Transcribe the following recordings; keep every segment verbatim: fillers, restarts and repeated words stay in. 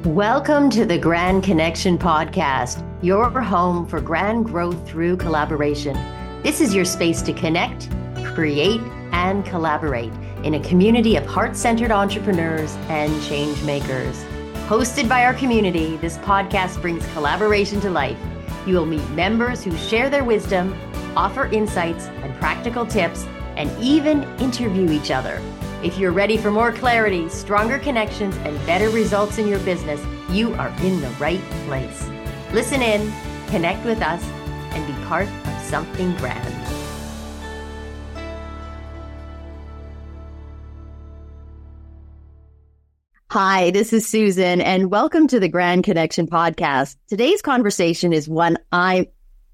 Welcome to the Grand Connection Podcast, your home for grand growth through collaboration. This is your space to connect, create, and collaborate in a community of heart-centered entrepreneurs and change makers. Hosted by our community, this podcast brings collaboration to life. You will meet members who share their wisdom, offer insights and practical tips, and even interview each other. If you're ready for more clarity, stronger connections, and better results in your business, you are in the right place. Listen in, connect with us, and be part of something grand. Hi, this is Susan, and welcome to the Grand Connection Podcast. Today's conversation is one I'm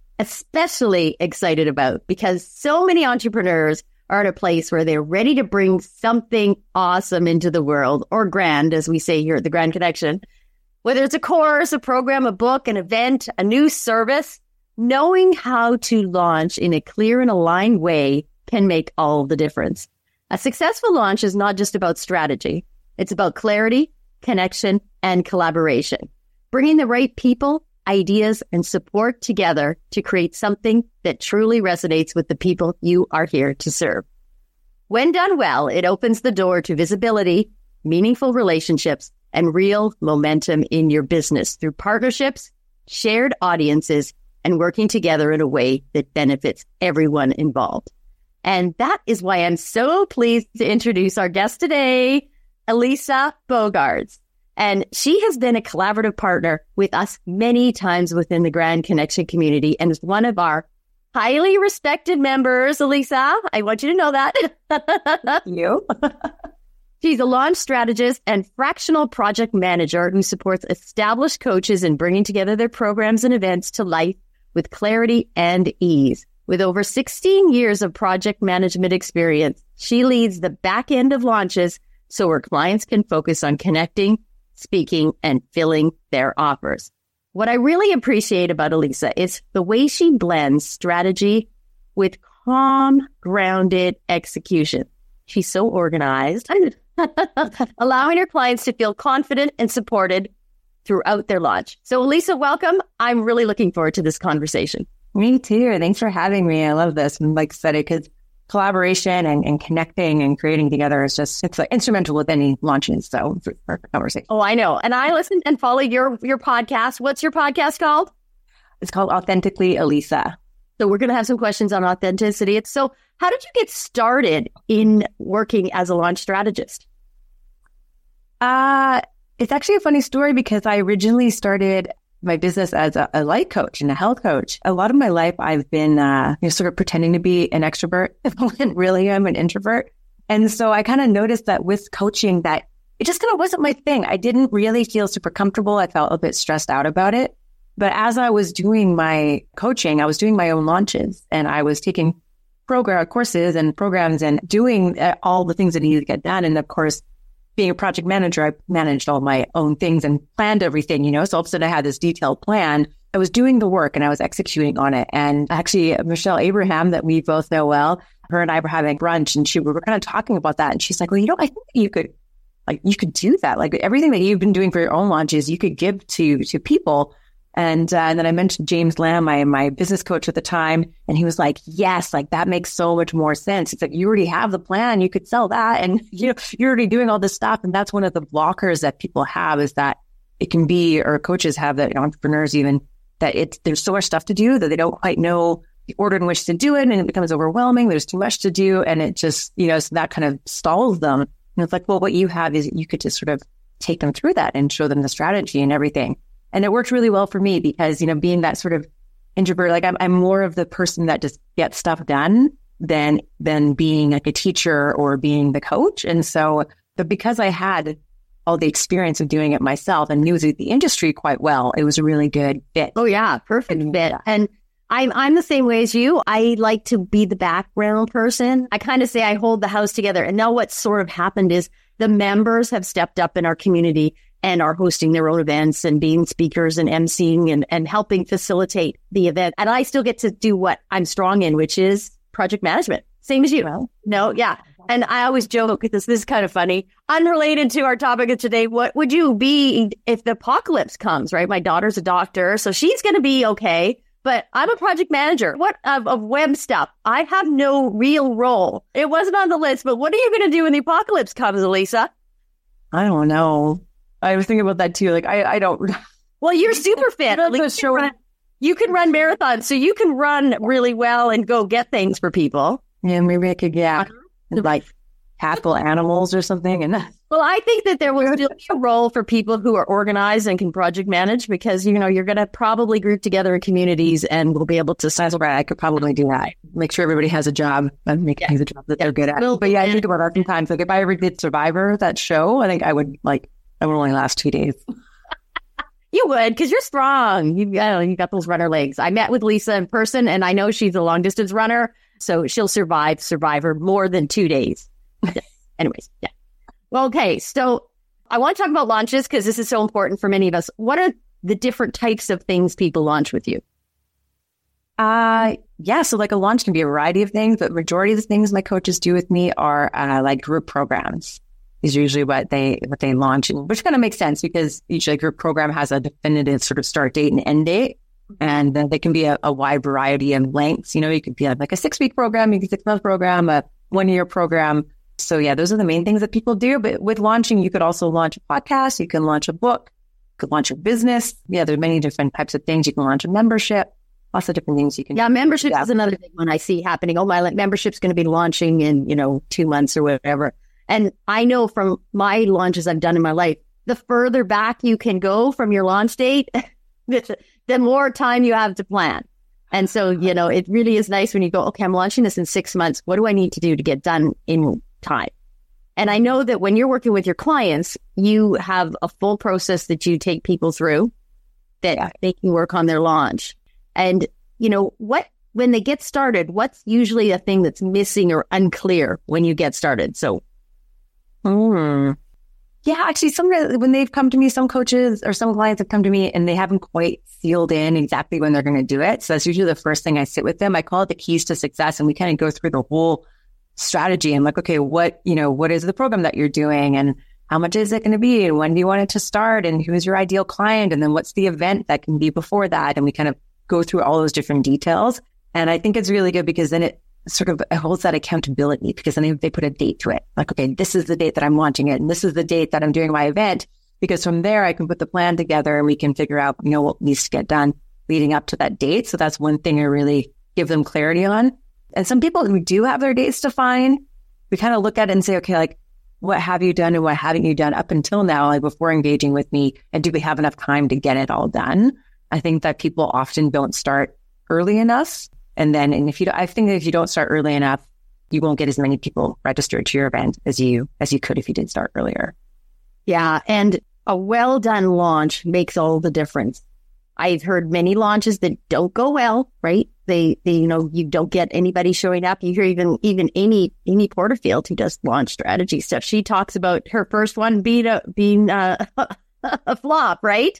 especially excited about because so many entrepreneurs are at a place where they're ready to bring something awesome into the world, or grand, as we say here at the Grand Connection. Whether it's a course, a program, a book, an event, a new service, knowing how to launch in a clear and aligned way can make all the difference. A successful launch is not just about strategy. It's about clarity, connection, and collaboration. Bringing the right people, ideas, and support together to create something that truly resonates with the people you are here to serve. When done well, it opens the door to visibility, meaningful relationships, and real momentum in your business through partnerships, shared audiences, and working together in a way that benefits everyone involved. And that is why I'm so pleased to introduce our guest today, Elisa Bogaerts. And she has been a collaborative partner with us many times within the Grand Connection community and is one of our highly respected members. Elisa, I want you to know that. You. She's a launch strategist and fractional project manager who supports established coaches in bringing together their programs and events to life with clarity and ease. With over sixteen years of project management experience, she leads the back end of launches so her clients can focus on connecting, speaking, and filling their offers. What I really appreciate about Elisa is the way she blends strategy with calm, grounded execution. She's so organized, allowing her clients to feel confident and supported throughout their launch. So Elisa, welcome. I'm really looking forward to this conversation. Me too. Thanks for having me. I love this. I'm like excited because collaboration and, and connecting and creating together is just, it's like instrumental with any launches. So it's a perfect conversation. Oh, I know. And I listen and follow your, your podcast. What's your podcast called? It's called Authentically Elisa. So we're going to have some questions on authenticity. So how did you get started in working as a launch strategist? Uh, it's actually a funny story because I originally started my business as a, a life coach and a health coach. A lot of my life, I've been uh, you know, sort of pretending to be an extrovert when really I'm an introvert. And so I kind of noticed that with coaching that it just kind of wasn't my thing. I didn't really feel super comfortable. I felt a bit stressed out about it. But as I was doing my coaching, I was doing my own launches and I was taking program courses and programs and doing uh, all the things that needed to get done. And of course, being a project manager, I managed all my own things and planned everything, you know, so all of a sudden I had this detailed plan. I was doing the work and I was executing on it. And actually, Michelle Abraham, that we both know well, her and I were having brunch and she we were kind of talking about that. And she's like, well, you know, I think you could, like, you could do that. Like everything that you've been doing for your own launches, you could give to, to people. And, uh, and then I mentioned James Lamb, my, my business coach at the time. And he was like, yes, like that makes so much more sense. It's like, you already have the plan. You could sell that. And, you know, you're already doing all this stuff. And that's one of the blockers that people have is that it can be, or coaches have that, you know, entrepreneurs even, that it's, there's so much stuff to do that they don't quite know the order in which to do it. And it becomes overwhelming. There's too much to do. And it just, you know, so that kind of stalls them. And it's like, well, what you have is you could just sort of take them through that and show them the strategy and everything. And it worked really well for me because, you know, being that sort of introvert, like I'm, I'm more of the person that just gets stuff done than, than being like a teacher or being the coach. And so, but because I had all the experience of doing it myself and knew the industry quite well, it was a really good fit. Oh yeah, perfect fit. And I'm, I'm the same way as you. I like to be the background person. I kind of say I hold the house together. And now what's sort of happened is the members have stepped up in our community and are hosting their own events and being speakers and emceeing and, and helping facilitate the event. And I still get to do what I'm strong in, which is project management. Same as you. Well, no, yeah. And I always joke, this, this is kind of funny, unrelated to our topic of today. What would you be if the apocalypse comes, right? My daughter's a doctor, so she's going to be okay. But I'm a project manager. What of, of web stuff? I have no real role. It wasn't on the list, but what are you going to do when the apocalypse comes, Elisa? I don't know. I was thinking about that too. Like, I, I don't. Well, you're super fit. Like, you, can run, you can run marathons, so you can run really well and go get things for people. Yeah, maybe I could, yeah, like tackle animals or something. And well, I think that there will still be a role for people who are organized and can project manage because, you know, you're going to probably group together in communities and we'll be able to. That's right. I could probably do that. Make sure everybody has a job and make yeah. things a job that yeah. they're good at. Well, but yeah, I think about that sometimes. Like if I ever did Survivor, that show, I think I would like, I would only last two days. You would, because you're strong. You got, you got those runner legs. I met with Lisa in person and I know she's a long distance runner. So she'll survive Survivor more than two days. Anyways, yeah. Well, okay. So I want to talk about launches because this is so important for many of us. What are the different types of things people launch with you? Uh, yeah. So like a launch can be a variety of things, but majority of the things my coaches do with me are uh, like group programs. Is usually what they what they launch, and which kind of makes sense because each like group program has a definitive sort of start date and end date. And uh, they can be a, a wide variety of lengths. You know, you could be like a six week program, you can six month program, a one year program. So yeah, those are the main things that people do. But with launching, you could also launch a podcast. You can launch a book. You could launch a business. Yeah, there's many different types of things. You can launch a membership. Lots of different things you can. Yeah, membership yeah. is another big one I see happening. Oh, my membership's going to be launching in, you know, two months or whatever. And I know from my launches I've done in my life, the further back you can go from your launch date, the more time you have to plan. And so, you know, it really is nice when you go, okay, I'm launching this in six months. What do I need to do to get done in time? And I know that when you're working with your clients, you have a full process that you take people through that yeah. they can work on their launch. And, you know, what, when they get started, what's usually a thing that's missing or unclear when you get started? So, hmm. Yeah, actually, some when they've come to me, some coaches or some clients have come to me and they haven't quite sealed in exactly when they're going to do it. So that's usually the first thing I sit with them. I call it the keys to success, and we kind of go through the whole strategy. And like, okay, what you know, what is the program that you're doing, and how much is it going to be, and when do you want it to start, and who is your ideal client, and then what's the event that can be before that, and we kind of go through all those different details. And I think it's really good because then it sort of holds that accountability, because then they put a date to it. Like, okay, this is the date that I'm launching it, and this is the date that I'm doing my event, because from there I can put the plan together and we can figure out, you know, what needs to get done leading up to that date. So that's one thing I really give them clarity on. And some people who do have their dates defined, we kind of look at it and say, okay, like, what have you done and what haven't you done up until now, like before engaging with me? And do we have enough time to get it all done? I think that people often don't start early enough. And then, and if you, I think that if you don't start early enough, you won't get as many people registered to your event as you, as you could if you did start earlier. Yeah. And a well done launch makes all the difference. I've heard many launches that don't go well, right? They, they, you know, you don't get anybody showing up. You hear even, even Amy, Amy Porterfield, who does launch strategy stuff. She talks about her first one being a, being a, a flop, right?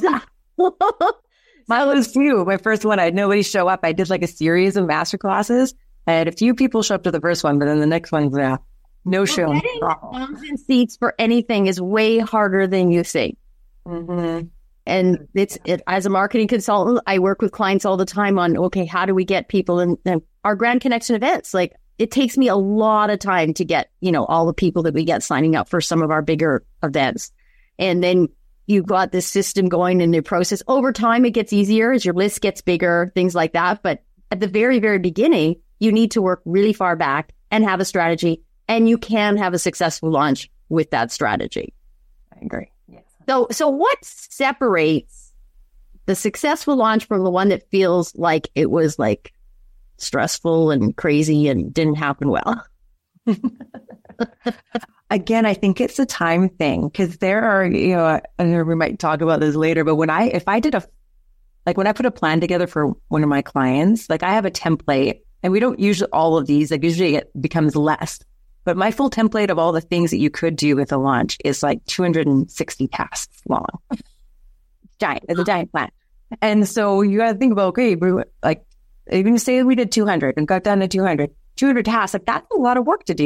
Mine was few. My first one, I had nobody show up. I did like a series of master classes. I had a few people show up to the first one, but then the next one, yeah, no show. Getting thousand seats for anything is way harder than you think. Mm-hmm. And it's it, as a marketing consultant, I work with clients all the time on, okay, how do we get people in, in our Grand Connection events? Like, it takes me a lot of time to get, you know, all the people that we get signing up for some of our bigger events. And then you've got this system going in the process. Over time, it gets easier as your list gets bigger, things like that. But at the very, very beginning, you need to work really far back and have a strategy. And you can have a successful launch with that strategy. I agree. Yes. So, so what separates the successful launch from the one that feels like it was like stressful and crazy and didn't happen well? Again, I think it's a time thing, because there are, you know, I know we might talk about this later, but when I, if I did a, like when I put a plan together for one of my clients, like I have a template, and we don't use all of these, like usually it becomes less, but my full template of all the things that you could do with a launch is like two hundred sixty tasks long. Giant, it's a giant plan. And so you got to think about, okay, we, like even say we did two hundred and got done to two hundred, two hundred tasks, like that's a lot of work to do.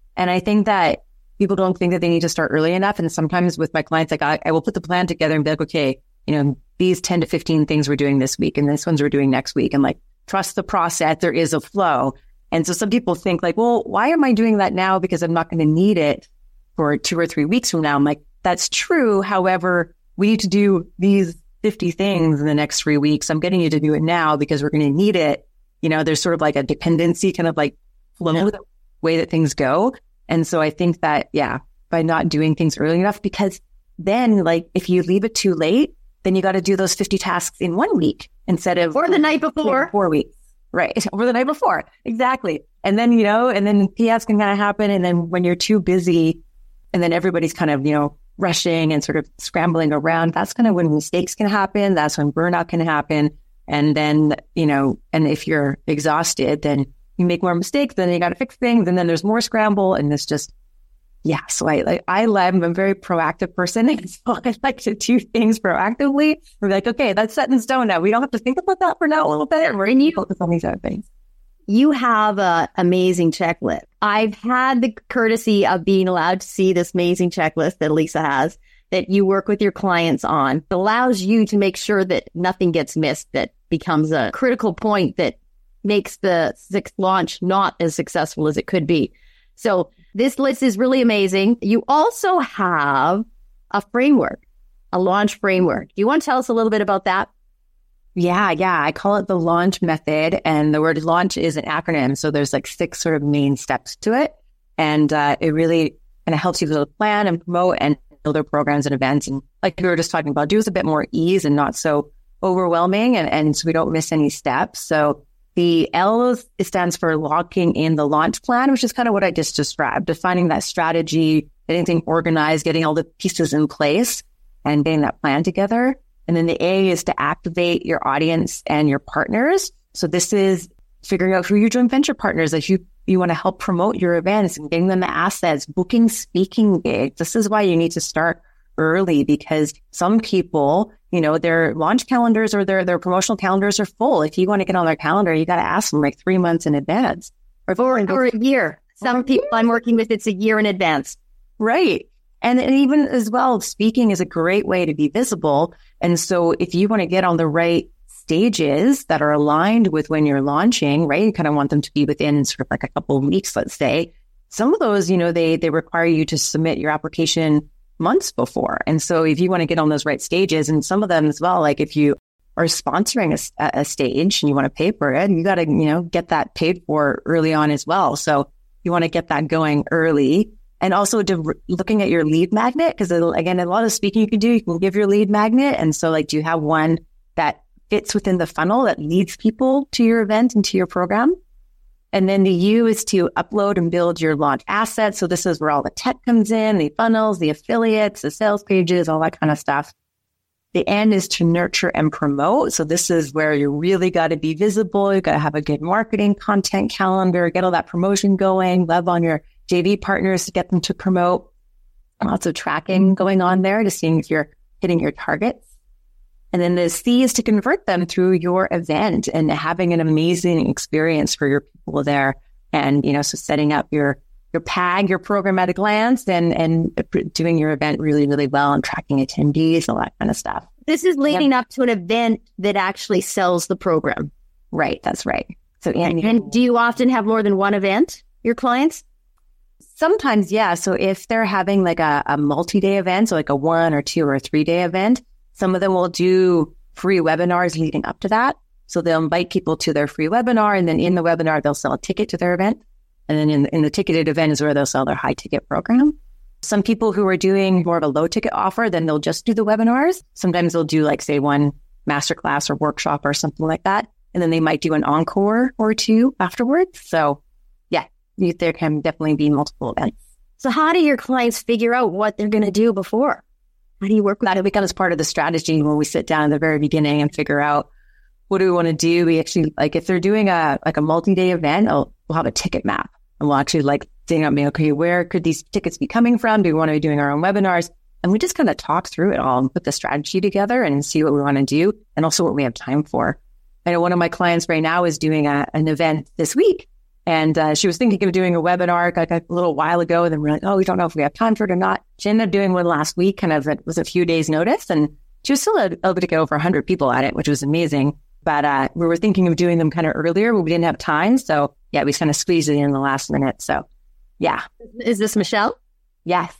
And I think that people don't think that they need to start early enough. And sometimes with my clients, like I, I will put the plan together and be like, okay, you know, these ten to fifteen things we're doing this week and this ones we're doing next week. And like, trust the process. There is a flow. And so some people think like, well, why am I doing that now? Because I'm not going to need it for two or three weeks from now. I'm like, that's true. However, we need to do these fifty things in the next three weeks. I'm getting you to do it now because we're going to need it. You know, there's sort of like a dependency kind of like flow, yeah. the way that things go. And so I think that, yeah, by not doing things early enough, because then like if you leave it too late, then you got to do those fifty tasks in one week instead of or the night before, four weeks. Right. Or the night before. Exactly. And then, you know, and then P S can kind of happen. And then when you're too busy and then everybody's kind of, you know, rushing and sort of scrambling around, that's kind of when mistakes can happen. That's when burnout can happen. And then, you know, and if you're exhausted, then you make more mistakes, then you got to fix things. And then there's more scramble. And it's just, yeah. So I like, I I'm a very proactive person. And so I like to do things proactively. We're like, okay, that's set in stone now. We don't have to think about that for now a little bit. We're going to focus on these other things. You have an amazing checklist. I've had the courtesy of being allowed to see this amazing checklist that Lisa has that you work with your clients on. It allows you to make sure that nothing gets missed, that becomes a critical point that makes the sixth launch not as successful as it could be. So this list is really amazing. You also have a framework, a launch framework. Do you want to tell us a little bit about that? Yeah, yeah. I call it the launch method. And the word launch is an acronym. So there's like six sort of main steps to it. And uh, it really kind of helps you build a plan and promote and build their programs and events. And like we were just talking about, do with a bit more ease and not so overwhelming. And, and so we don't miss any steps. So the L it stands for locking in the launch plan, which is kind of what I just described, defining that strategy, getting things organized, getting all the pieces in place and getting that plan together. And then the A is to activate your audience and your partners. So this is figuring out who your joint venture partners, if you, you want to help promote your events and getting them the assets, booking speaking gigs. This is why you need to start early, because some people, you know, their launch calendars or their, their promotional calendars are full. If you want to get on their calendar, you got to ask them like three months in advance. Or, or, or a year. Some people I'm working with, it's a year in advance. Right. And, and even as well, speaking is a great way to be visible. And so if you want to get on the right stages that are aligned with when you're launching, right, you kind of want them to be within sort of like a couple of weeks, let's say. Some of those, you know, they, they require you to submit your application months before. And so if you want to get on those right stages, and some of them as well, like if you are sponsoring a, a stage and you want to pay for it, you got to, you know, get that paid for early on as well. So you want to get that going early. And also to, looking at your lead magnet, because again, a lot of speaking you can do, you can give your lead magnet. And so like, do you have one that fits within the funnel that leads people to your event and to your program? And then the U is to upload and build your launch assets. So this is where all the tech comes in, the funnels, the affiliates, the sales pages, all that kind of stuff. The N is to nurture and promote. So this is where you really got to be visible. You got to have a good marketing content calendar, get all that promotion going, love on your J V partners to get them to promote. Lots of tracking going on there to seeing if you're hitting your targets. And then the C is to convert them through your event and having an amazing experience for your people there. And, you know, so setting up your, your P A G, your program at a glance, and, and doing your event really, really well and tracking attendees, all that kind of stuff. This is leading yep. up to an event that actually sells the program. Right. That's right. So, and, and do you often have more than one event, your clients? Sometimes, yeah. So if they're having like a, a multi-day event, so like a one or two or a three day event, some of them will do free webinars leading up to that. So they'll invite people to their free webinar, and then in the webinar, they'll sell a ticket to their event. And then in, in the ticketed event is where they'll sell their high ticket program. Some people who are doing more of a low ticket offer, then they'll just do the webinars. Sometimes they'll do like, say, one masterclass or workshop or something like that. And then they might do an encore or two afterwards. So yeah, there can definitely be multiple events. So how do your clients figure out what they're going to do before? How do you work with that? It becomes part of the strategy when we sit down at the very beginning and figure out what do we want to do. We actually, like if they're doing a like a multi-day event, I'll, we'll have a ticket map, and we'll actually like think about, okay, where could these tickets be coming from? Do we want to be doing our own webinars? And we just kind of talk through it all and put the strategy together and see what we want to do, and also what we have time for. I know one of my clients right now is doing a, an event this week, And uh, she was thinking of doing a webinar like a little while ago. And then we're like, oh, we don't know if we have time for it or not. She ended up doing one last week, kind of, it was a few days notice. And she was still able to get over one hundred people at it, which was amazing. But uh, we were thinking of doing them kind of earlier, but we didn't have time. So yeah, we kind of squeezed it in the last minute. So yeah. Is this Michelle? Yes.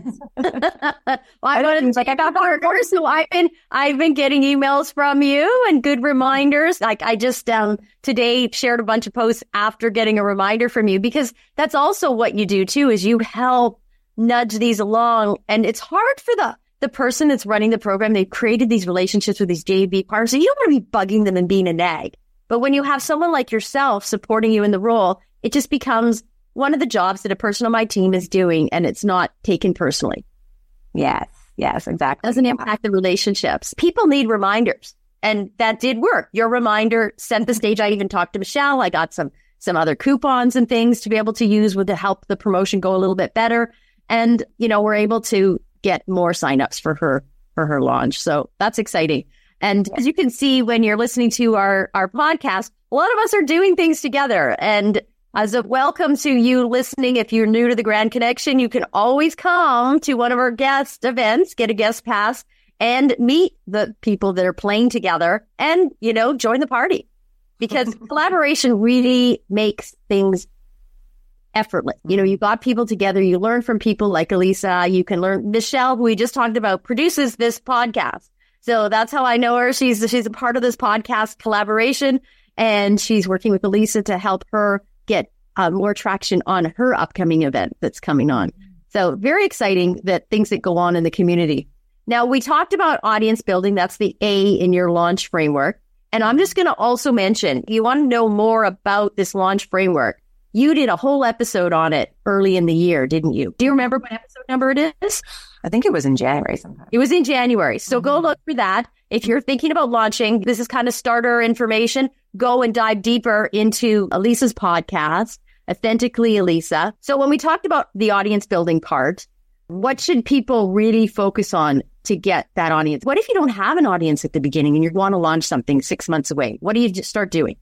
well, I was like, I got her. So I've been, I've been getting emails from you and good reminders. Like I just um today shared a bunch of posts after getting a reminder from you, because that's also what you do too, is you help nudge these along. And it's hard for the the person that's running the program. They've created these relationships with these J V partners. So you don't want to be bugging them and being a nag. But when you have someone like yourself supporting you in the role, it just becomes one of the jobs that a person on my team is doing, and it's not taken personally. Yes, yes, exactly. Doesn't impact the relationships. People need reminders, and that did work. Your reminder set the stage. I even talked to Michelle. I got some some other coupons and things to be able to use with to help the promotion go a little bit better. And, you know, we're able to get more signups for her for her launch. So that's exciting. And as you can see, when you're listening to our, our podcast, a lot of us are doing things together. And as a welcome to you listening, if you're new to the Grand Connection, you can always come to one of our guest events, get a guest pass, and meet the people that are playing together and, you know, join the party. Because collaboration really makes things effortless. You know, you got people together, you learn from people like Elisa, you can learn. Michelle, who we just talked about, produces this podcast. So that's how I know her. She's, she's a part of this podcast collaboration, and she's working with Elisa to help her get uh, more traction on her upcoming event that's coming on. So very exciting that things that go on in the community. Now, we talked about audience building. That's the A in your launch framework. And I'm just going to also mention, you want to know more about this launch framework. You did a whole episode on it early in the year, didn't you? Do you remember what episode number it is? I think it was in January sometime. It was in January. So mm-hmm. go look for that. If you're thinking about launching, this is kind of starter information. Go and dive deeper into Elisa's podcast, Authentically Elisa. So when we talked about the audience building part, what should people really focus on to get that audience? What if you don't have an audience at the beginning and you want to launch something six months away? What do you just start doing?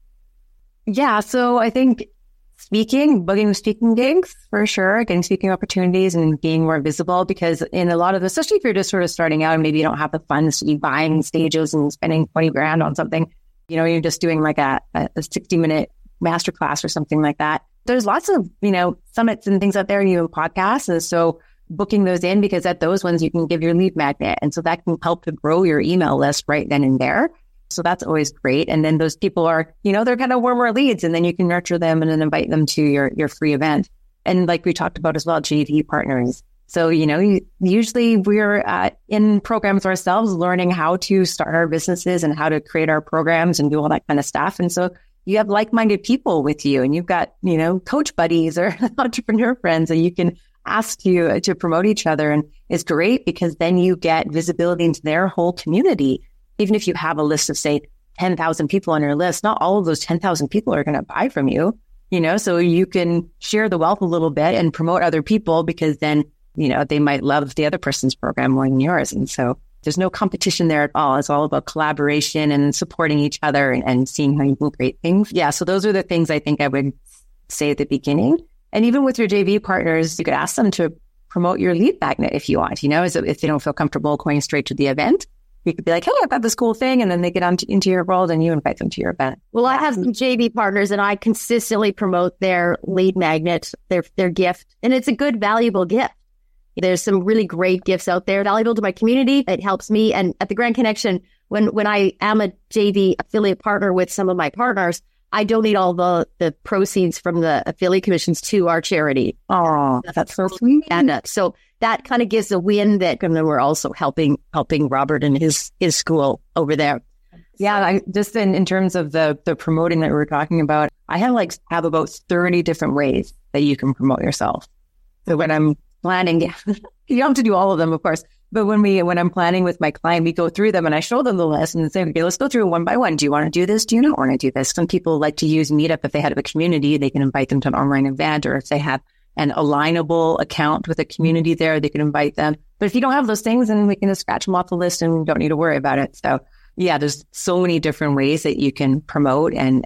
Yeah, so I think speaking, booking speaking gigs for sure, getting speaking opportunities and being more visible, because in a lot of, especially if you're just sort of starting out and maybe you don't have the funds to be buying stages and spending twenty grand on something, you know, you're just doing like a, a sixty minute masterclass or something like that. There's lots of, you know, summits and things out there, you know, podcasts. And so booking those in, because at those ones you can give your lead magnet. And so that can help to grow your email list right then and there. So that's always great. And then those people are, you know, they're kind of warmer leads, and then you can nurture them and then invite them to your, your free event. And like we talked about as well, J V partners. So, you know, you, usually we're uh, in programs ourselves, learning how to start our businesses and how to create our programs and do all that kind of stuff. And so you have like-minded people with you, and you've got, you know, coach buddies or entrepreneur friends that you can ask you to promote each other. And it's great because then you get visibility into their whole community. Even if you have a list of, say, ten thousand people on your list, not all of those ten thousand people are going to buy from you, you know, so you can share the wealth a little bit and promote other people, because then, you know, they might love the other person's program more than yours. And so there's no competition there at all. It's all about collaboration and supporting each other and, and seeing how you can create things. Yeah. So those are the things I think I would say at the beginning. And even with your J V partners, you could ask them to promote your lead magnet if you want, you know, so if they don't feel comfortable going straight to the event. You could be like, hey, I've got this cool thing. And then they get on to, into your world and you invite them to your event. Well, I have some J V partners and I consistently promote their lead magnet, their, their gift. And it's a good, valuable gift. There's some really great gifts out there, valuable to my community. It helps me. And at the Grand Connection, when, when I am a J V affiliate partner with some of my partners, I donate all the, the proceeds from the affiliate commissions to our charity. Oh, that's so sweet. And uh, so that kind of gives a win that, and then we're also helping, helping Robert and his, his school over there. Yeah. I, just in, in terms of the, the promoting that we were talking about, I have like, have about thirty different ways that you can promote yourself. So when I'm planning, you don't have to do all of them, of course. But when we, when I'm planning with my client, we go through them and I show them the list and say, okay, let's go through one by one. Do you want to do this? Do you not want to do this? Some people like to use Meetup. If they have a community, they can invite them to an online event, or if they have an alignable account with a community there, they can invite them. But if you don't have those things, then we can just scratch them off the list and don't need to worry about it. So yeah, there's so many different ways that you can promote and, and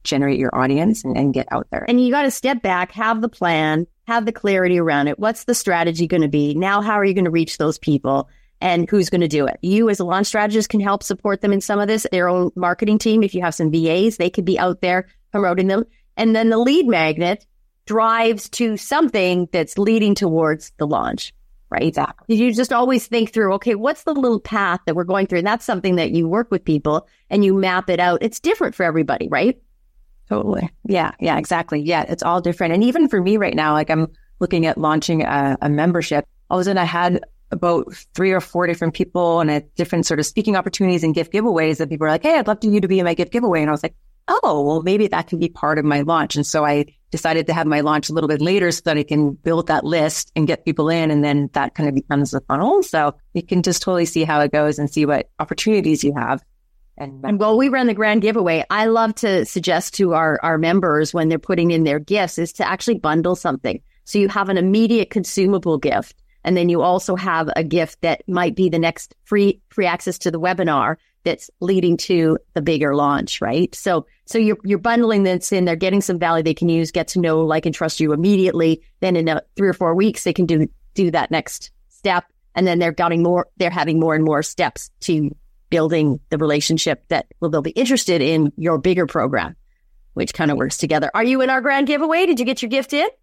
generate your audience and, and get out there. And you got to step back, have the plan, have the clarity around it. What's the strategy going to be? Now, how are you going to reach those people? And who's going to do it? You as a launch strategist can help support them in some of this. Their own marketing team, if you have some V As, they could be out there promoting them. And then the lead magnet drives to something that's leading towards the launch, right? Exactly. You just always think through, okay, what's the little path that we're going through? And that's something that you work with people and you map it out. It's different for everybody, right? Totally. Yeah. Yeah, exactly. Yeah. It's all different. And even for me right now, like I'm looking at launching a, a membership. All of a sudden I had about three or four different people and at different sort of speaking opportunities and gift giveaways that people are like, hey, I'd love you to be in my gift giveaway. And I was like, oh, well, maybe that can be part of my launch. And so I decided to have my launch a little bit later so that I can build that list and get people in. And then that kind of becomes the funnel. So you can just totally see how it goes and see what opportunities you have. And, and while we run the grand giveaway, I love to suggest to our, our members when they're putting in their gifts is to actually bundle something. So you have an immediate consumable gift. And then you also have a gift that might be the next free free access to the webinar that's leading to the bigger launch, right? So so you're you're bundling this in, they're getting some value they can use, get to know, like, and trust you immediately. Then in a, three or four weeks, they can do do that next step. And then they're getting more, they're having more and more steps to building the relationship that will they'll be interested in your bigger program, which kind of works together. Are you in our grand giveaway? Did you get your gift in?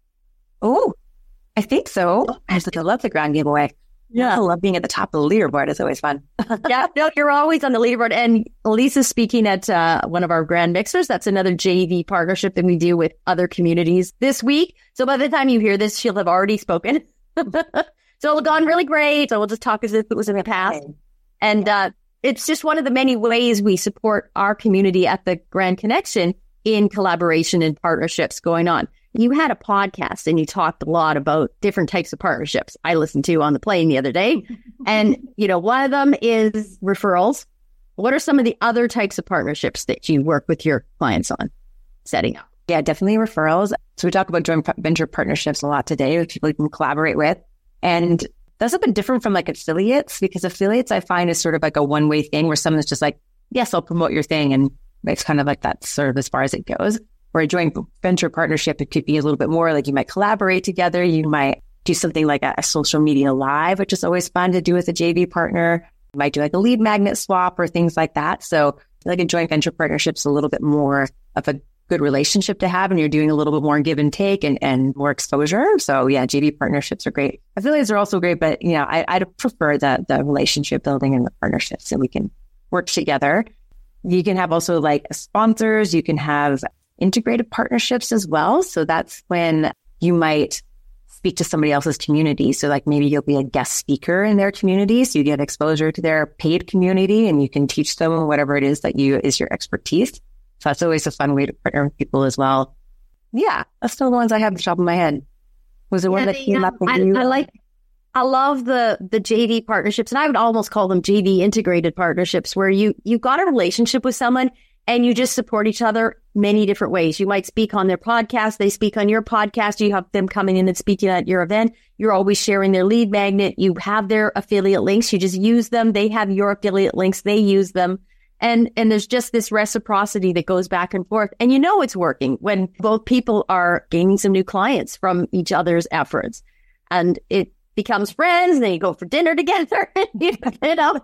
Oh, I think so. I just I love the grand giveaway. Yeah. I love being at the top of the leaderboard. It's always fun. Yeah, no, you're always on the leaderboard. And Lisa's speaking at uh, one of our grand mixers. That's another J V partnership that we do with other communities this week. So by the time you hear this, she'll have already spoken. So it'll gone really great. So we'll just talk as if it was in the past. And uh, it's just one of the many ways we support our community at the Grand Connection in collaboration and partnerships going on. You had a podcast and you talked a lot about different types of partnerships I listened to on the plane the other day. And, you know, one of them is referrals. What are some of the other types of partnerships that you work with your clients on setting up? Yeah, definitely referrals. So we talk about joint venture partnerships a lot today with people you can collaborate with. And that's a bit different from like affiliates, because affiliates I find is sort of like a one-way thing where someone's just like, yes, I'll promote your thing. And it's kind of like that's sort of as far as it goes. Or a joint venture partnership, it could be a little bit more like you might collaborate together. You might do something like a, a social media live, which is always fun to do with a J V partner. You might do like a lead magnet swap or things like that. So like a joint venture partnership is a little bit more of a good relationship to have, and you're doing a little bit more give and take and, and more exposure. So yeah, J V partnerships are great. Affiliates are also great, but you know, I, I'd prefer the, the relationship building and the partnerships so we can work together. You can have also like sponsors. You can have integrated partnerships as well. So that's when you might speak to somebody else's community. So like maybe you'll be a guest speaker in their community. So you get exposure to their paid community and you can teach them whatever it is that you is your expertise. So that's always a fun way to partner with people as well. Yeah, that's still the ones I have at the top of my head. Was there yeah, one that came up with I, you? I like, I love the the J V partnerships, and I would almost call them J V integrated partnerships, where you you've got a relationship with someone and you just support each other many different ways. You might speak on their podcast. They speak on your podcast. You have them coming in and speaking at your event. You're always sharing their lead magnet. You have their affiliate links. You just use them. They have your affiliate links. They use them. And, and there's just this reciprocity that goes back and forth. And you know, it's working when both people are gaining some new clients from each other's efforts, and it becomes friends, and then you go for dinner together, and you, you know,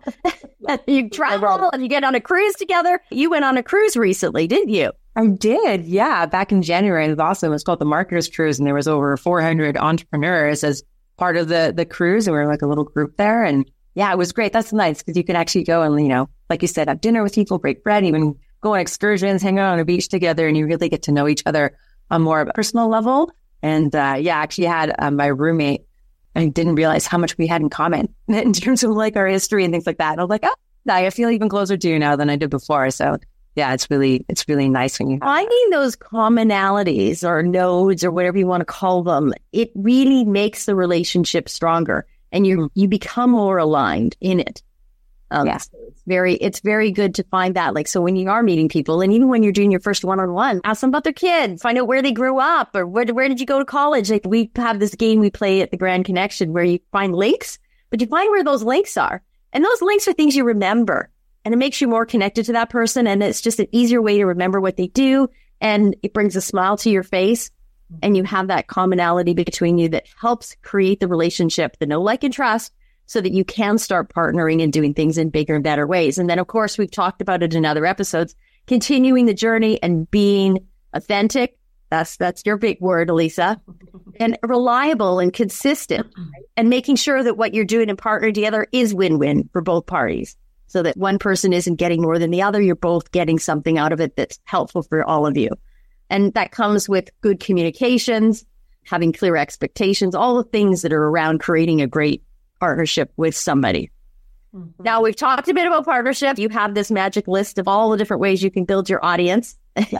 you travel and you get on a cruise together. You went on a cruise recently, didn't you? I did. Yeah. Back in January. It was awesome. It was called the Marketers Cruise, and there was over four hundred entrepreneurs as part of the, the cruise. And we were like a little group there. And yeah, it was great. That's nice because you can actually go and, you know, like you said, have dinner with people, break bread, even go on excursions, hang out on a beach together, and you really get to know each other on more of a personal level. And uh, yeah, I actually had uh, my roommate, I didn't realize how much we had in common in terms of like our history and things like that. And I was like, oh, I feel even closer to you now than I did before. So yeah, it's really, it's really nice when you finding those commonalities or nodes or whatever you want to call them. It really makes the relationship stronger, and you you become more aligned in it. Um, yeah. So it's very, it's very good to find that. Like, so when you are meeting people, and even when you're doing your first one-on-one, ask them about their kids, find out where they grew up, or where, where did you go to college? Like, we have this game we play at the Grand Connection where you find links, but you find where those links are. And those links are things you remember. and it makes you more connected to that person. And it's just an easier way to remember what they do. And it brings a smile to your face. And you have that commonality between you that helps create the relationship, the know, like, and trust, so that you can start partnering and doing things in bigger and better ways. And then, of course, we've talked about it in other episodes, continuing the journey and being authentic. That's, that's your big word, Elisa. And reliable and consistent, and making sure that what you're doing and partnering together is win-win for both parties, so that one person isn't getting more than the other. You're both getting something out of it that's helpful for all of you. And that comes with good communications, having clear expectations, all the things that are around creating a great partnership with somebody. Mm-hmm. Now, we've talked a bit about partnership. You have this magic list of all the different ways you can build your audience yeah.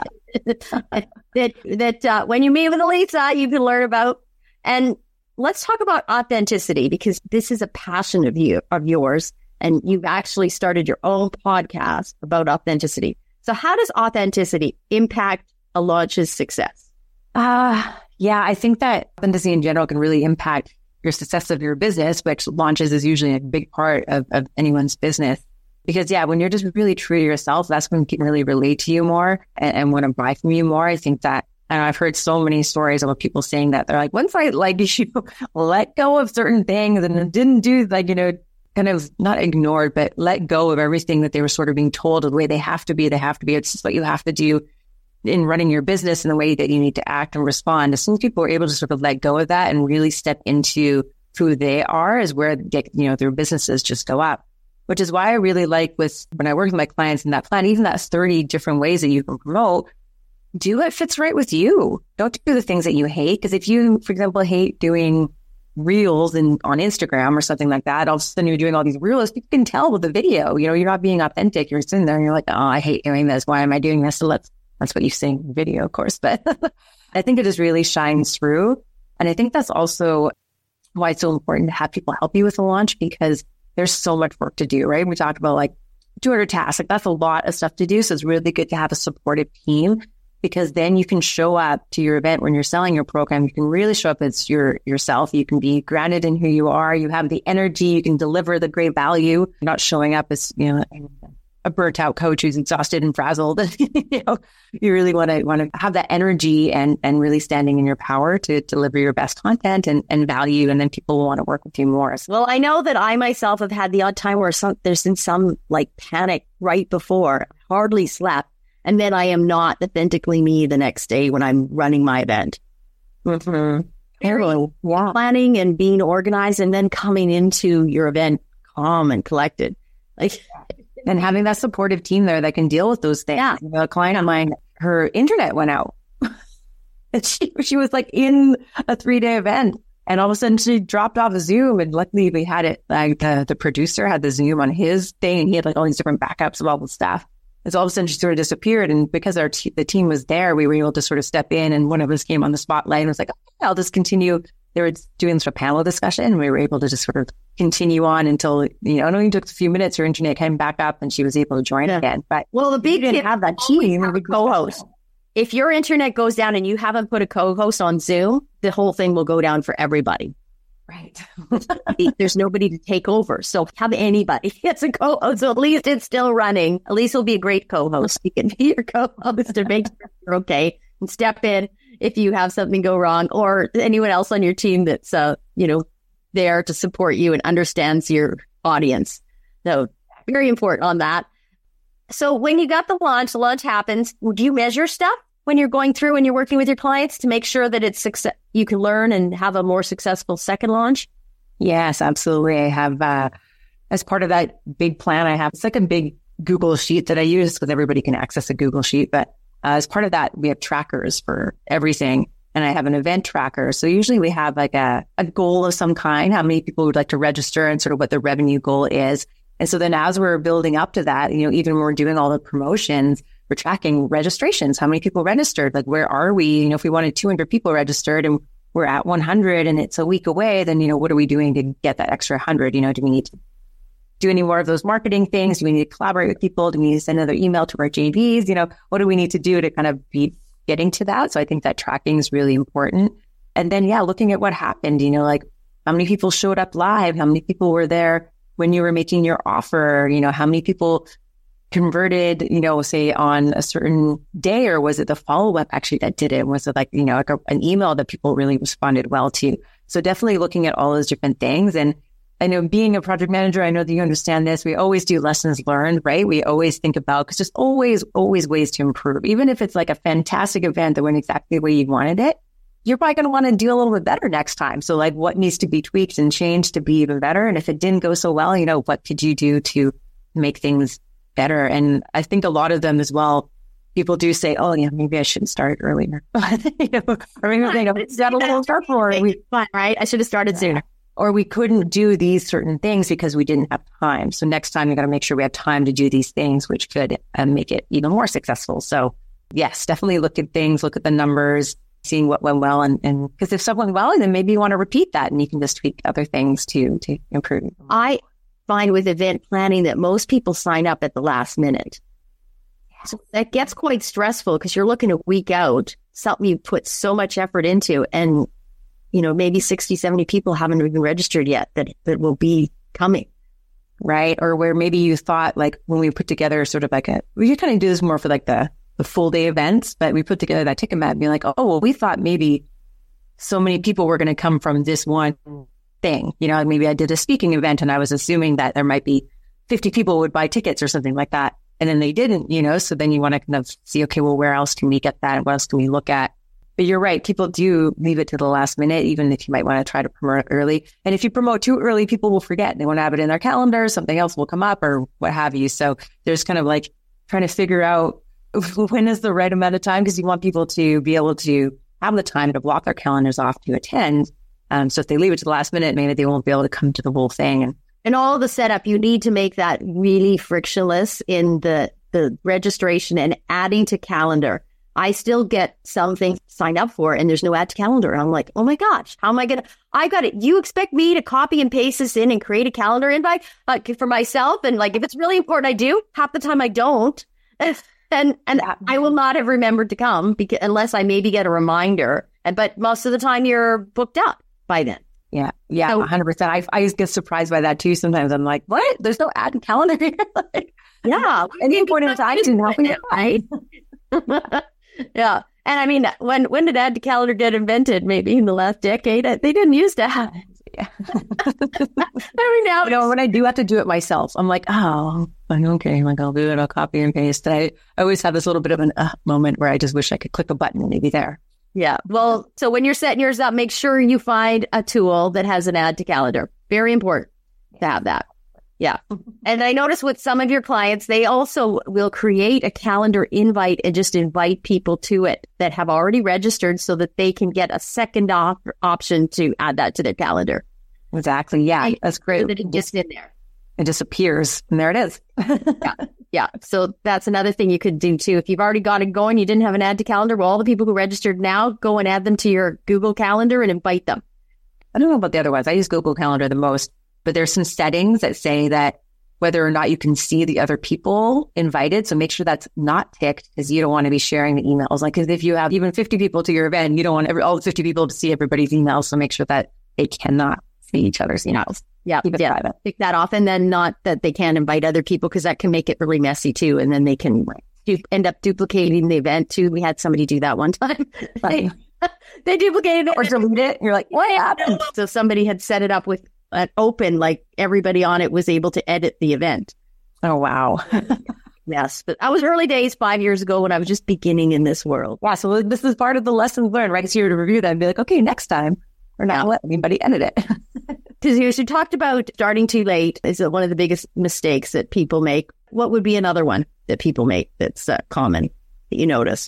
that that uh, when you meet with Elisa, you can learn about. And let's talk about authenticity, because this is a passion of you of yours, and you've actually started your own podcast about authenticity. So how does authenticity impact a launch's success? Uh, yeah, I think that authenticity in general can really impact your success of your business, which launches is usually a big part of, of anyone's business. Because yeah, when you're just really true to yourself, that's when people really relate to you more and, and want to buy from you more. I think that, and I've heard so many stories about people saying that they're like, once I like you let go of certain things and didn't do like, you know, kind of not ignored, but let go of everything that they were sort of being told the way they have to be, they have to be. It's just what you have to do in running your business and the way that you need to act and respond. As soon as people are able to sort of let go of that and really step into who they are, is where, you know, their businesses just go up. Which is why I really like with, when I work with my clients in that plan, even that's thirty different ways that you can promote, do what fits right with you. Don't do the things that you hate. Because if you, for example, hate doing reels in, on Instagram or something like that, all of a sudden you're doing all these reels, you can tell with the video, you know, you're not being authentic. You're sitting there and you're like, oh, I hate doing this. Why am I doing this? So let's, that's what you say in the video, of course. But I think it just really shines through. And I think that's also why it's so important to have people help you with the launch, because there's so much work to do, right? We talked about like two hundred tasks. Like that's a lot of stuff to do. So it's really good to have a supportive team, because then you can show up to your event when you're selling your program. You can really show up as your yourself. You can be grounded in who you are. You have the energy. You can deliver the great value. You're not showing up as, you know, a burnt out coach who's exhausted and frazzled. You know, you really want to want to have that energy and and really standing in your power to deliver your best content and, and value, and then people will want to work with you more. So, well, I know that I myself have had the odd time where some, there's been some like panic right before, hardly slept, and then I am not authentically me the next day when I'm running my event. Mm-hmm. Very, yeah. Planning and being organized, and then coming into your event calm and collected, like. And having that supportive team there that can deal with those things. Yeah. You know, a client of mine, her internet went out. And she she was like in a three day event, and all of a sudden she dropped off a Zoom. And luckily we had it, like the, the producer had the Zoom on his thing, and he had like all these different backups of all the stuff. And so all of a sudden she sort of disappeared. And because our t- the team was there, we were able to sort of step in, and one of us came on the spotlight and was like, okay, I'll just continue. They were doing sort of panel discussion, and we were able to just sort of continue on until, you know, it only took a few minutes. Her internet came back up and she was able to join yeah. again. But well, the big didn't have that team, have a co-host. If your internet goes down and you haven't put a co-host on Zoom, the whole thing will go down for everybody. Right. There's nobody to take over. So have anybody. It's a co-host. So at least it's still running. At least it'll be a great co-host. You can be your co-host to make sure you're okay and step in if you have something go wrong, or anyone else on your team that's, uh, you know, there to support you and understands your audience. So very important on that. So when you got the launch, the launch happens. Do you measure stuff when you're going through and you're working with your clients to make sure that it's success, you can learn and have a more successful second launch? Yes, absolutely. I have, uh, as part of that big plan, I have, it's like a big Google sheet that I use because everybody can access a Google sheet. But uh, as part of that, we have trackers for everything. And I have an event tracker. So usually we have like a, a goal of some kind, how many people would like to register and sort of what the revenue goal is. And so then as we're building up to that, you know, even when we're doing all the promotions, we're tracking registrations. How many people registered? Like, where are we? You know, if we wanted two hundred people registered and we're at one hundred and it's a week away, then, you know, what are we doing to get that extra one hundred? You know, do we need to do any more of those marketing things? Do we need to collaborate with people? Do we need to send another email to our J Vs? You know, what do we need to do to kind of be getting to that? So I think that tracking is really important. And then, yeah, looking at what happened, you know, like how many people showed up live? How many people were there when you were making your offer? You know, how many people converted, you know, say on a certain day, or was it the follow-up actually that did it? Was it like, you know, like a, an email that people really responded well to? So definitely looking at all those different things. And I know being a project manager, I know that you understand this. We always do lessons learned, right? We always think about, because there's always, always ways to improve. Even if it's like a fantastic event that went exactly the way you wanted it, you're probably going to want to do a little bit better next time. So like what needs to be tweaked and changed to be even better? And if it didn't go so well, you know, what could you do to make things better? And I think a lot of them as well, people do say, oh yeah, maybe I shouldn't start earlier. you know, or maybe they don't set a little start for it. We, right? I should have started sooner. Or we couldn't do these certain things because we didn't have time. So next time we got to make sure we have time to do these things, which could uh, make it even more successful. So yes, definitely look at things, look at the numbers, seeing what went well. And, and because if something went well, then maybe you want to repeat that and you can just tweak other things to, to improve. I find with event planning that most people sign up at the last minute. So that gets quite stressful because you're looking a week out, something you put so much effort into, and you know, maybe sixty, seventy people haven't even registered yet that, that will be coming. Right. Or where maybe you thought, like when we put together sort of like a, we kind of do this more for like the, the full day events, but we put together that ticket map and be like, oh, well, we thought maybe so many people were going to come from this one thing. You know, maybe I did a speaking event and I was assuming that there might be fifty people would buy tickets or something like that. And then they didn't, you know, so then you want to kind of see, okay, well, where else can we get that? What else can we look at? But you're right. People do leave it to the last minute, even if you might want to try to promote it early. And if you promote too early, people will forget. They won't have it in their calendar. Something else will come up or what have you. So there's kind of like trying to figure out when is the right amount of time, because you want people to be able to have the time to block their calendars off to attend. Um, so if they leave it to the last minute, maybe they won't be able to come to the whole thing. And, and all the setup, you need to make that really frictionless in the, the registration and adding to calendar. I still get some things signed up for and there's no add to calendar. I'm like, oh my gosh, how am I going to, I got it. You expect me to copy and paste this in and create a calendar invite uh, for myself? And like, if it's really important, I do. Half the time I don't. And, and yeah. I will not have remembered to come because, unless I maybe get a reminder. And, but most of the time you're booked up by then. Yeah. Yeah. So, one hundred percent. I, I get surprised by that too. Sometimes I'm like, what? There's no add to calendar here. like, yeah. Any point in time to help me. Right. Yeah. And I mean, when when did add to calendar get invented? Maybe in the last decade? They didn't used to have it. Yeah. I mean, now, you know, when I do have to do it myself, I'm like, oh, okay, like I'll do it. I'll copy and paste. And I, I always have this little bit of an uh, moment where I just wish I could click a button and maybe there. Yeah. Well, so when you're setting yours up, make sure you find a tool that has an add to calendar. Very important to have that. Yeah. And I notice with some of your clients, they also will create a calendar invite and just invite people to it that have already registered so that they can get a second op- option to add that to their calendar. Exactly. Yeah. And that's great. So that it gets in there. It just appears and there it is. yeah. Yeah. So that's another thing you could do too. If you've already got it going, you didn't have an add to calendar. Well, all the people who registered now, go and add them to your Google Calendar and invite them. I don't know about the other ones. I use Google Calendar the most. But there's some settings that say that whether or not you can see the other people invited. So make sure that's not ticked because you don't want to be sharing the emails. Like, cause if you have even fifty people to your event, you don't want every, all the fifty people to see everybody's emails. So make sure that they cannot see each other's emails. Yeah. Keep it yeah. private. Tick that off. And then not that they can't invite other people because that can make it really messy too. And then they can du- end up duplicating the event too. We had somebody do that one time. they, they duplicated it. Or delete it. You're like, what happened? So somebody had set it up with an open, like everybody on it was able to edit the event. Oh, wow. Yes. But I was early days five years ago when I was just beginning in this world. Yeah. So this is part of the lessons learned, right? So you're to review that and be like, okay, next time we're not yeah. let anybody edit it. Because you talked about starting too late is one of the biggest mistakes that people make. What would be another one that people make that's uh, common that you notice?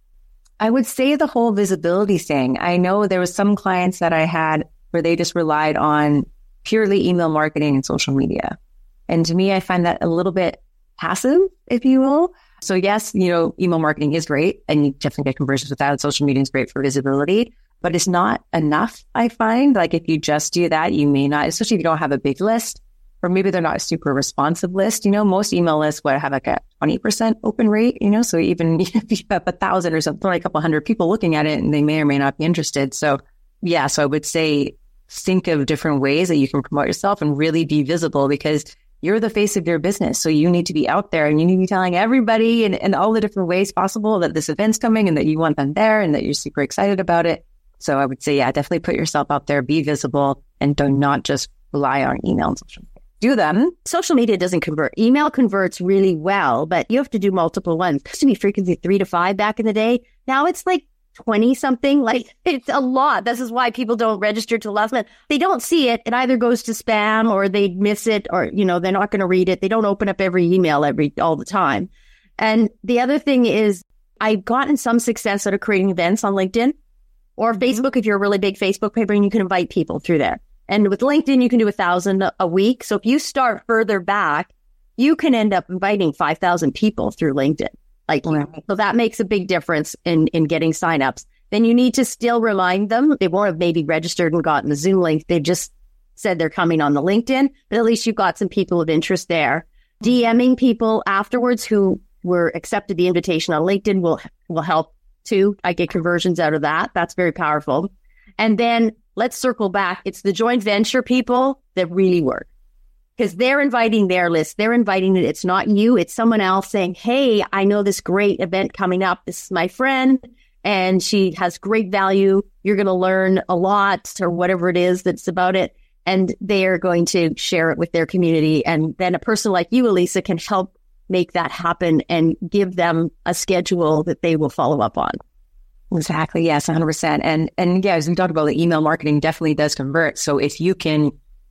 I would say the whole visibility thing. I know there was some clients that I had where they just relied on purely email marketing and social media. And to me, I find that a little bit passive, if you will. So yes, you know, email marketing is great and you definitely get conversions with that. Social media is great for visibility, but it's not enough. I find like if you just do that, you may not, especially if you don't have a big list or maybe they're not a super responsive list. You know, most email lists would have like a twenty percent open rate, you know, so even if you have a thousand or something, like a couple hundred people looking at it and they may or may not be interested. So yeah, so I would say think of different ways that you can promote yourself and really be visible because you're the face of your business. So you need to be out there and you need to be telling everybody in, in all the different ways possible that this event's coming and that you want them there and that you're super excited about it. So I would say, yeah, definitely put yourself out there, be visible, and do not just rely on email and social media. Do them. Social media doesn't convert. Email converts really well, but you have to do multiple ones. It used to be frequency three to five back in the day. Now it's like twenty something. Like it's a lot. This is why people don't register to the last minute. They don't see it. It either goes to spam or they miss it or, you know, they're not going to read it. They don't open up every email every all the time. And the other thing is I've gotten some success out of creating events on LinkedIn or Facebook. If you're a really big Facebook paper and you can invite people through there. And with LinkedIn, you can do a thousand a week. So if you start further back, you can end up inviting five thousand people through LinkedIn. Like, right. So that makes a big difference in, in getting signups. Then you need to still remind them. They won't have maybe registered and gotten the Zoom link. They just said they're coming on the LinkedIn, but at least you've got some people of interest there. DMing people afterwards who were accepted the invitation on LinkedIn will, will help too. I get conversions out of that. That's very powerful. And then let's circle back. It's the joint venture people that really work because they're inviting their list. They're inviting it. It's not you. It's someone else saying, hey, I know this great event coming up. This is my friend and she has great value. You're going to learn a lot or whatever it is that's about it. And they are going to share it with their community. And then a person like you, Elisa, can help make that happen and give them a schedule that they will follow up on. Exactly. Yes, one hundred percent. And, and yeah, as we talked about, the email marketing definitely does convert. So if you can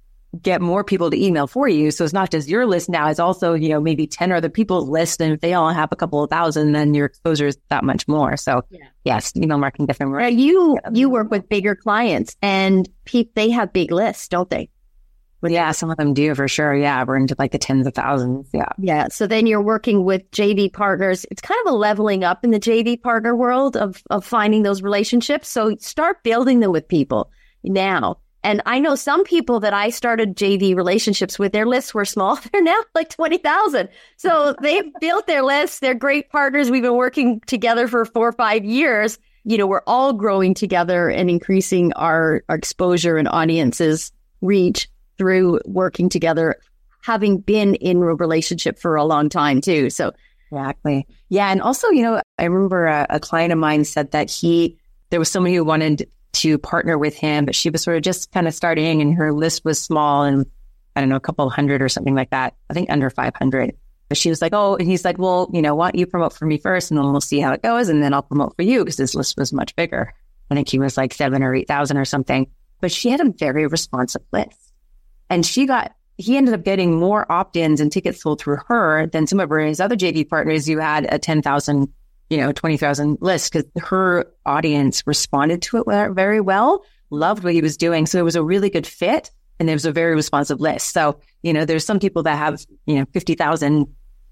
get more people to email for you, so it's not just your list now, it's also, you know, maybe ten other people's list. And if they all have a couple of thousand, then your exposure is that much more. So yeah. Yes, email marketing definitely works. Now you, you work with bigger clients and pe- they have big lists, don't they? Well, yeah, some of them do for sure. Yeah, we're into like the tens of thousands. Yeah. Yeah. So then you're working with J V partners. It's kind of a leveling up in the J V partner world of, of finding those relationships. So start building them with people now. And I know some people that I started J V relationships with, their lists were small. They're now like twenty thousand. So they've built their lists. They're great partners. We've been working together for four or five years. You know, we're all growing together and increasing our, our exposure and audiences reach through working together, having been in a relationship for a long time too. So exactly. Yeah. And also, you know, I remember a, a client of mine said that he, there was somebody who wanted to partner with him, but she was sort of just kind of starting and her list was small and I don't know, a couple of hundred or something like that. I think under five hundred. But she was like, oh, and he's like, well, you know, why don't you promote for me first and then we'll see how it goes. And then I'll promote for you because his list was much bigger. I think he was like seven or eight thousand or something, but she had a very responsive list. And she got, he ended up getting more opt-ins and tickets sold through her than some of his other J V partners who had a ten thousand, you know, twenty thousand list because her audience responded to it very well, loved what he was doing. So it was a really good fit and it was a very responsive list. So, you know, there's some people that have, you know, fifty thousand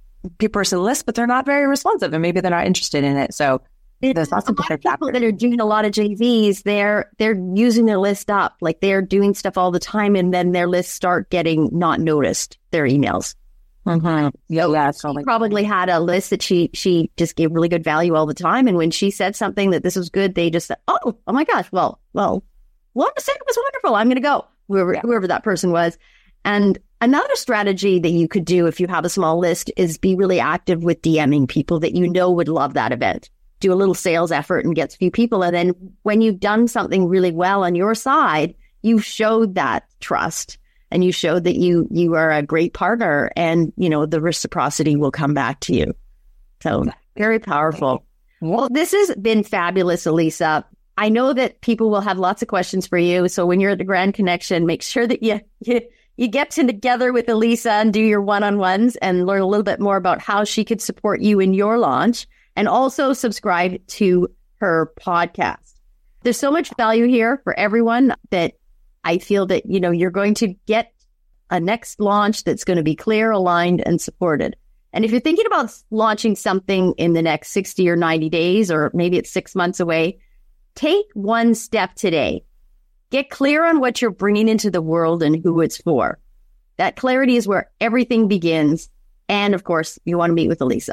person list, but they're not very responsive and maybe they're not interested in it. So there's lots of different people factors. That are doing a lot of J Vs. They're they're using their list up, like they're doing stuff all the time, and then their lists start getting not noticed. Their emails. Mm-hmm. Yeah, yeah. She like probably had a list that she she just gave really good value all the time, and when she said something that this was good, they just said, "Oh, oh my gosh, well, well, what was it? It was wonderful. I'm going to go whoever yeah. whoever that person was." And another strategy that you could do if you have a small list is be really active with DMing people that you know would love that event. Do a little sales effort and get a few people. And then when you've done something really well on your side, you showed that trust and you showed that you, you are a great partner and, you know, the reciprocity will come back to you. So very powerful. Well, this has been fabulous, Elisa. I know that people will have lots of questions for you. So when you're at the Grand Connection, make sure that you, you, you get together with Elisa and do your one-on-ones and learn a little bit more about how she could support you in your launch. And also subscribe to her podcast. There's so much value here for everyone that I feel that, you know, you're going to get a next launch that's going to be clear, aligned, and supported. And if you're thinking about launching something in the next sixty or ninety days, or maybe it's six months away, take one step today. Get clear on what you're bringing into the world and who it's for. That clarity is where everything begins. And of course, you want to meet with Elisa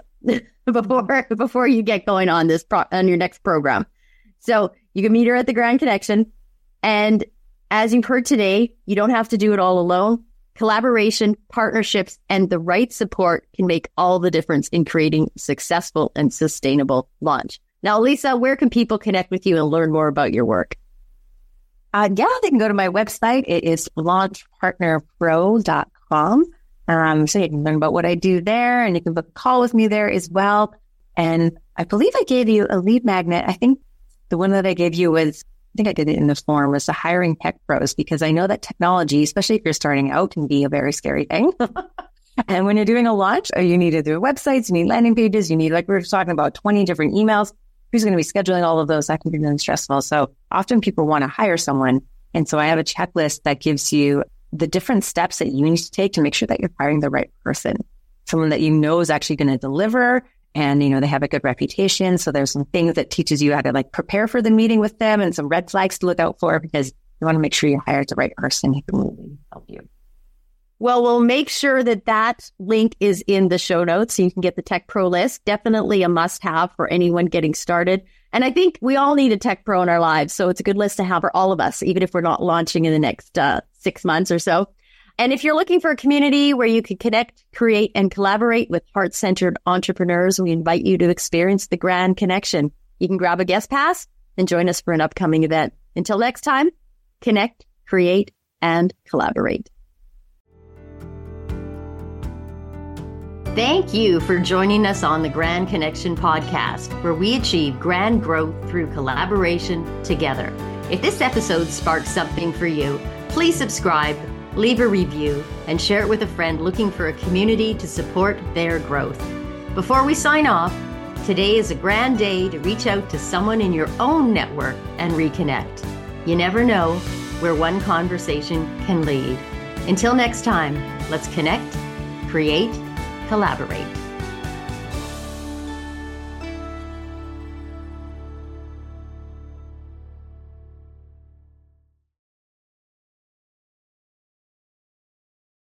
before before you get going on this pro- on your next program. So you can meet her at the Grand Connection. And as you've heard today, you don't have to do it all alone. Collaboration, partnerships, and the right support can make all the difference in creating a successful and sustainable launch. Now, Lisa, where can people connect with you and learn more about your work? Uh, yeah, they can go to my website. It is launch partner pro dot com. Um, so you can learn about what I do there, and you can book a call with me there as well. And I believe I gave you a lead magnet. I think the one that I gave you was, I think I did it in the form, was the hiring tech pros, because I know that technology, especially if you're starting out, can be a very scary thing. And when you're doing a launch, you need to do websites, you need landing pages, you need, like we were talking about, twenty different emails. Who's going to be scheduling all of those? That can be really stressful. So often people want to hire someone. And so I have a checklist that gives you the different steps that you need to take to make sure that you're hiring the right person, someone that you know is actually going to deliver. And, you know, they have a good reputation. So there's some things that teaches you how to like prepare for the meeting with them, and some red flags to look out for, because you want to make sure you hire the right person who can really help you. Well, we'll make sure that that link is in the show notes so you can get the Tech Pro list. Definitely a must-have for anyone getting started. And I think we all need a Tech Pro in our lives. So it's a good list to have for all of us, even if we're not launching in the next uh, six months or so. And if you're looking for a community where you can connect, create, and collaborate with heart-centered entrepreneurs, we invite you to experience the Grand Connection. You can grab a guest pass and join us for an upcoming event. Until next time, connect, create, and collaborate. Thank you for joining us on the Grand Connection podcast, where we achieve grand growth through collaboration together. If this episode sparked something for you, please subscribe, leave a review, and share it with a friend looking for a community to support their growth. Before we sign off, today is a grand day to reach out to someone in your own network and reconnect. You never know where one conversation can lead. Until next time, let's connect, create, collaborate.